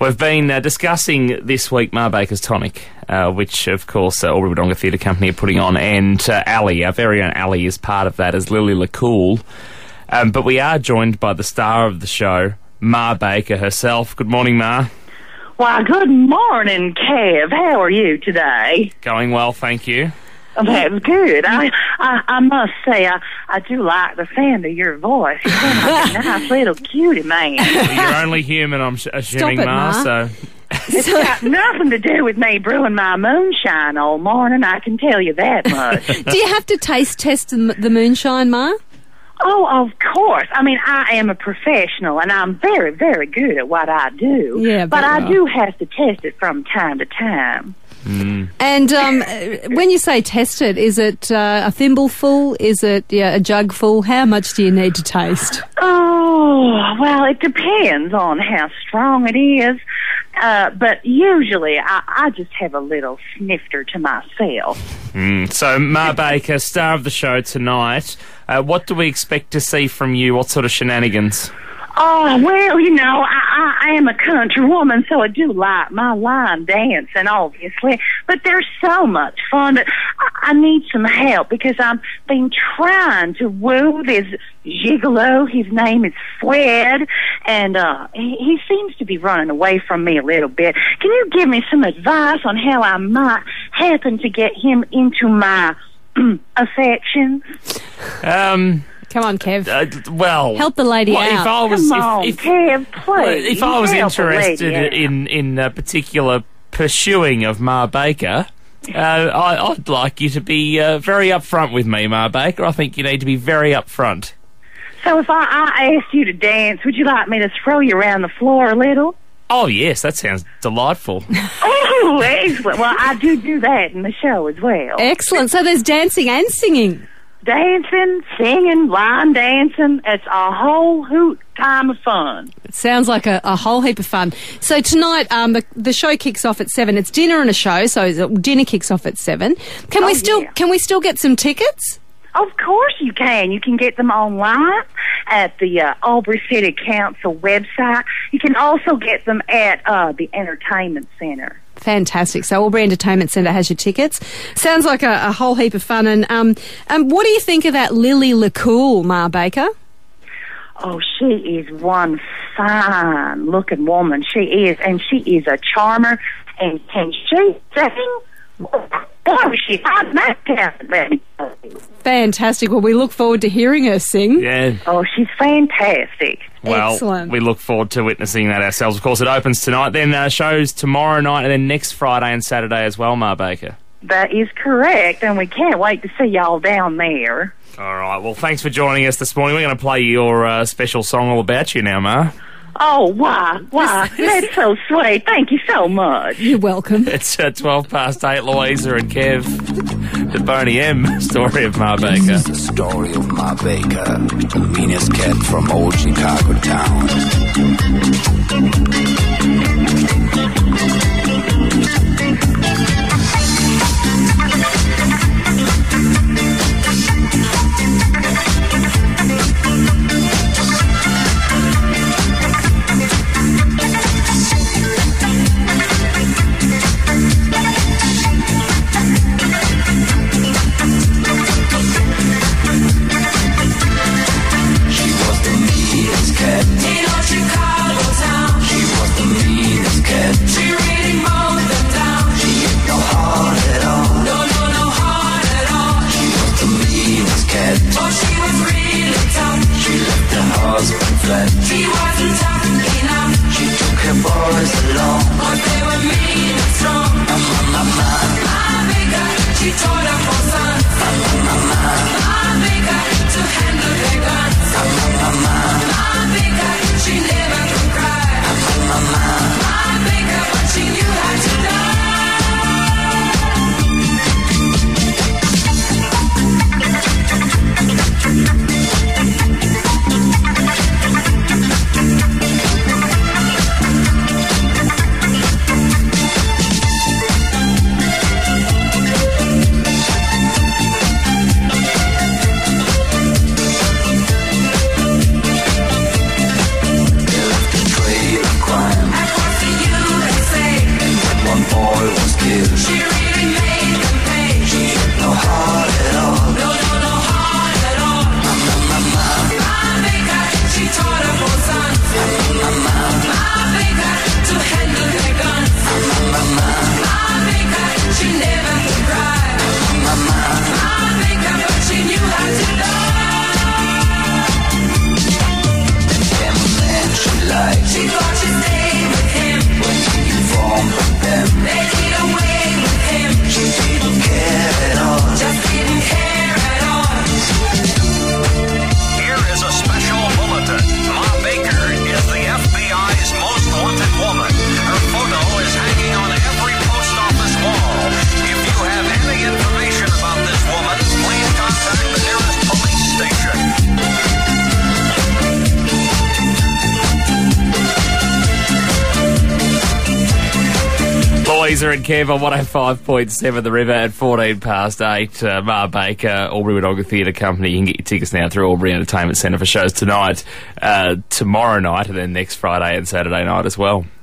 We've been discussing this week Ma Baker's Tonic, which, of course, Albury Wodonga Theatre Company are putting on, and Ali, our very own Ali, is part of that as Lily LaCool. But we are joined by the star of the show, Ma Baker herself. Good morning, Ma. Why, good morning, Kev. How are you today? Going well, thank you. That's good. I must say, I do like the sound of your voice. You sound like a nice little cutie man. Well, you're only human, I'm assuming, Ma, so... It's got nothing to do with me brewing my moonshine all morning, I can tell you that much. Do you have to taste test the moonshine, Ma? Oh, of course. I mean, I am a professional, and I'm very, very good at what I do. Yeah, but I do have to test it from time to time. Mm. And when you say test it, is it a thimbleful? Is it a jug full? How much do you need to taste? Oh, well, it depends on how strong it is. But usually I just have a little snifter to myself. So, Ma Baker, star of the show tonight, what do we expect to see from you? What sort of shenanigans? Oh, well, you know, I am a country woman, so I do like my line dancing, obviously. But there's so much fun that I need some help because I've been trying to woo this gigolo. His name is Fred, and he seems to be running away from me a little bit. Can you give me some advice on how I might happen to get him into my affections? Come on, Kev. Help the lady out. Kev, please. If I was interested in a particular pursuing of Ma Baker, I'd like you to be very upfront with me, Ma Baker. I think you need to be very upfront. So if I asked you to dance, would you like me to throw you around the floor a little? Oh, yes, that sounds delightful. Oh, excellent. Well, I do that in the show as well. Excellent. So there's dancing and singing. Dancing, singing, line dancing. It's a whole hoot time of fun. It sounds like a whole heap of fun. So tonight, the show kicks off at 7. It's dinner and a show, so dinner kicks off at 7. Can we still get some tickets? Of course you can. You can get them online at the Albury City Council website. You can also get them at the Entertainment Centre. Fantastic. So Albury Entertainment Centre has your tickets. Sounds like a whole heap of fun. And what do you think of that Lily LaCool, Ma Baker? Oh, she is one fine-looking woman. She is, and she is a charmer. And can she sing? Oh, she's hot that talent. Fantastic. Well, we look forward to hearing her sing. Yeah. Oh, she's fantastic. Well, excellent. We look forward to witnessing that ourselves. Of course, it opens tonight, then shows tomorrow night, and then next Friday and Saturday as well, Ma Baker. That is correct, and we can't wait to see y'all down there. All right. Well, thanks for joining us this morning. We're going to play your special song all about you now, Ma. Oh, why? That's so sweet. Thank you so much. You're welcome. It's 8:12, Louisa and Kev. The Boney M story of Ma Baker. This is the story of Ma Baker, the meanest cat from old Chicago She wasn't tough enough. She took her boys along, but they were mean and strong. Ma Baker, she taught her four sons. Ma Baker, to handle their guns. Ma Baker, she never could cry. Ma Baker, but she knew how to die. deal. She really made them pay. She had no heart at all. No heart at all. My baker, she taught her four sons. My baker, to handle their guns. My baker, she never could cry. My baker, but she knew how to love. Then a man she liked, She thought she'd stay with him. when he informed of them, They get away with him. she didn't care at all. Just didn't care at all. Here is a special bulletin. Ma Baker is the FBI's most wanted woman. Her photo is hanging on every post office wall. If you have any information about this woman, please contact the nearest police station. Louisa and Kev on 105.7 The River at 14 past 8. Ma Baker, Albury Wodonga Theatre Company. You can get your tickets now through Albury Entertainment Centre for shows tonight, tomorrow night, and then next Friday and Saturday night as well.